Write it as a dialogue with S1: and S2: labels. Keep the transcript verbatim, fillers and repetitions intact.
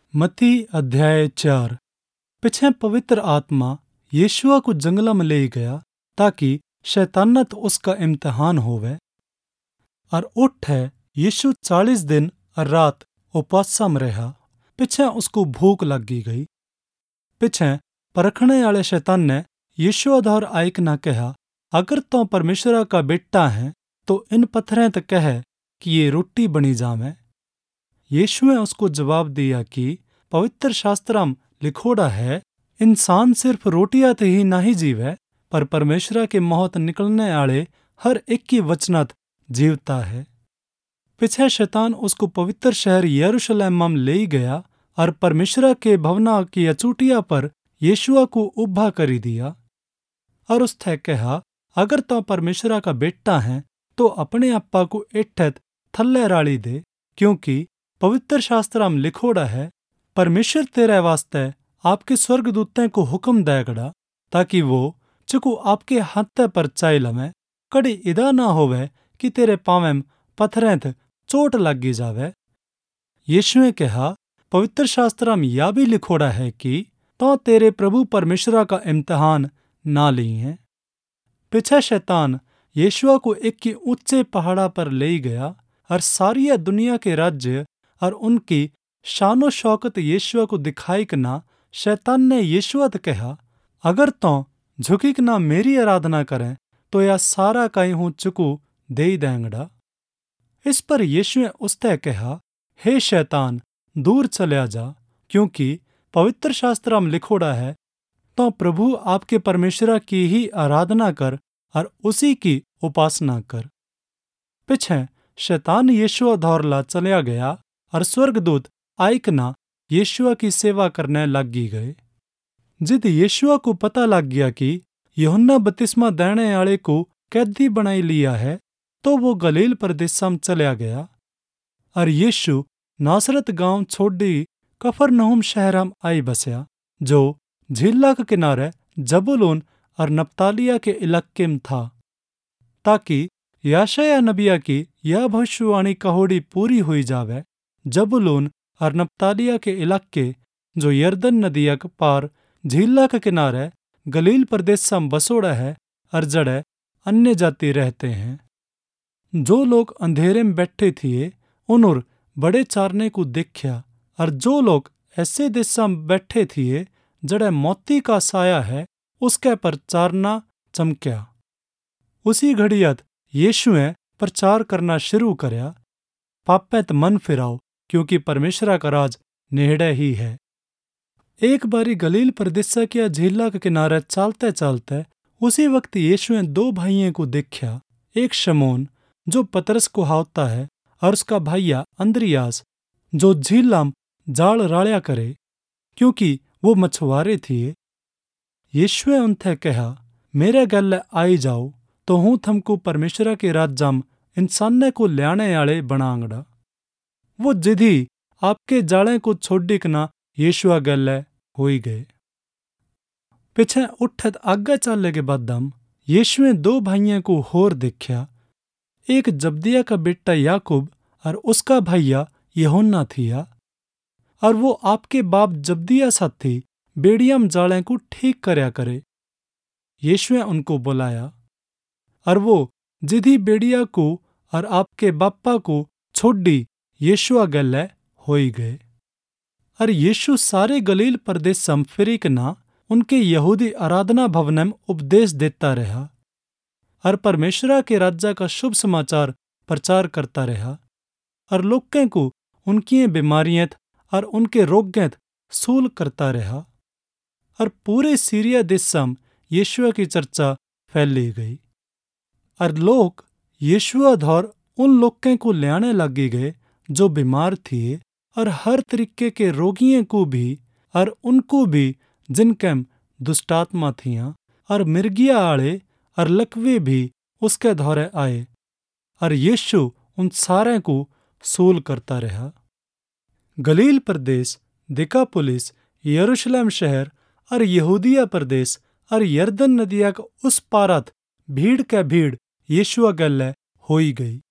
S1: मत्ती अध्याय चार। पिछे पवित्र आत्मा यीशुआ को जंगला में ले गया ताकि शैतानत उसका इम्तिहान होवे। और उठ है यीशु चालीस दिन और रात उपासा में रहा। पिछे उसको भूख लगी गई। पिछे परखने वाले शैतान ने यीशु धौर आइक ना कहा, अगर तो परमेश्वर का बेटा है तो इन पत्थरें तक कह कि ये रोटी बनी जावे। यीशु ने उसको जवाब दिया कि पवित्र शास्त्र में लिखोड़ा है, इंसान सिर्फ रोटियां ते ही नहीं जीवे पर परमेश्वर के मौत निकलने वाले हर एक की वचनत जीवता है। पिछे शैतान उसको पवित्र शहर यरूशलेम में ले गया और परमेश्वर के भवना की अचूटिया पर यीशुआ को उभा करी दिया और उससे कहा, अगर तो परमेश्वर का बेटा है तो अपने अप्पा को इठत थल्ले राली दे, क्योंकि पवित्र शास्त्र में लिखोड़ा है, परमेश्वर तेरे वास्ते आपके स्वर्गदूतों को हुक्म देगड़ा ताकि वो चुको आपके हाथ पर चाय लमे, कड़ी इदा ना होवे कि तेरे पावें पत्थरें थ चोट लगी जावे। यीशु ने कहा, पवित्र शास्त्र में यह भी लिखोड़ा है कि तो तेरे प्रभु परमेश्वर का इम्तिहान ना ली है। पिछे शैतान यीशुआ को एक की ऊंचे पहाड़ा पर ले गया और सारी दुनिया के राज्य और उनकी शानो शौकत यीशुआ को दिखाई कि ना शैतान ने यीशुआ से कहा, अगर तो झुकी कि ना मेरी आराधना करें तो यह सारा कहीं हूं चुकू दे ही देंगड़ा। इस पर यीशु ने उससे कहा, हे शैतान दूर चलिया जा, क्योंकि पवित्र शास्त्र में लिखोड़ा है, तो प्रभु आपके परमेश्वर की ही आराधना कर और उसी की उपासना कर। पिछे शैतान यीशुआ धौरला चलिया गया और स्वर्गदूत आइकना यीशुआ की सेवा करने लगी गए। जिद यीशुआ को पता लग गया कि यूहन्ना बपतिस्मा देने वाले को कैदी बनाई लिया है, तो वो गलील प्रदेश में चलिया गया। और यीशु नासरत गांव छोड़ी कफरनहूम शहर में आई बसया, जो झीला के किनारे जबूलून और नप्तालिया के इलाके में था, ताकि यशायाह नबिया की यह भविष्यवाणी कहोड़ी पूरी हुई जावे, जबूलून और नप्तालिया के इलाके जो यरदन नदिया के पार झीला के किनारे गलील प्रदेश में बसोड़ा है और जड़े अन्य जाति रहते हैं। जो लोग अंधेरे में बैठे थे उन्होंने बड़े चारने को देखा, और जो लोग ऐसे देशों में बैठे थे जड़े मोती का साया है उसके पर चारना चमक्या। उसी घड़ियत यीशु ने प्रचार करना शुरू करया, पापें मन फिराओ क्योंकि परमेश्वर का राज नेड़े ही है। एक बारी गलील प्रदेश के झीला के किनारे चलते चलते उसी वक्त यीशु ने दो भाइयों को देखा, एक शमौन जो पतरस को हावता है और उसका भाइया अंद्रियास जो झीला में जाल राड़िया करे, क्योंकि वो मछुआरे थे। यीशु ने उनसे कहा, मेरे गले आई जाओ तो हूँ थमको परमेश्वर के राज्य में इंसाने को ल्याने वाले बनांगड़ा। वो जिधी आपके जाले को छोड़ी कना यीशुआ गले होई गए। पिछे उठत आगे चलने के बाद दम यीशु ने दो भाइयों को होर देखा, एक जब्दिया का बेटा याकूब और उसका भैया यूहन्ना थिया, और वो आपके बाप जब्दिया साथी बेड़िया में जाले को ठीक करया करे। यीशु ने उनको बुलाया और वो जिधी बेड़िया को और आपके बापा को छोड़ी यीशुआ गले होई गए। और यीशु सारे गलील प्रदेश में फिरी कना उनके यहूदी आराधना भवन में उपदेश देता रहा और परमेश्वर के राज्य का शुभ समाचार प्रचार करता रहा, और लोगों को उनकी बीमारियां और उनके रोगों सूल करता रहा। और पूरे सीरिया देश में यीशुआ की चर्चा फैली गई, और लोग यीशुआ धौर उन लोगों को ल्याने लगे गए जो बीमार थे, और हर तरीके के रोगियों को भी, और उनको भी जिनके दुष्टात्मा थियां, और मिर्गिया आले और लकवे भी उसके धौरे आए, और यीशु उन सारे को सूल करता रहा। गलील प्रदेश, दिकापुलिस, यरूशलेम शहर और यहूदिया प्रदेश और यरदन नदिया का उस पारत भीड़ के भीड़ यीशुआ गले होई गई।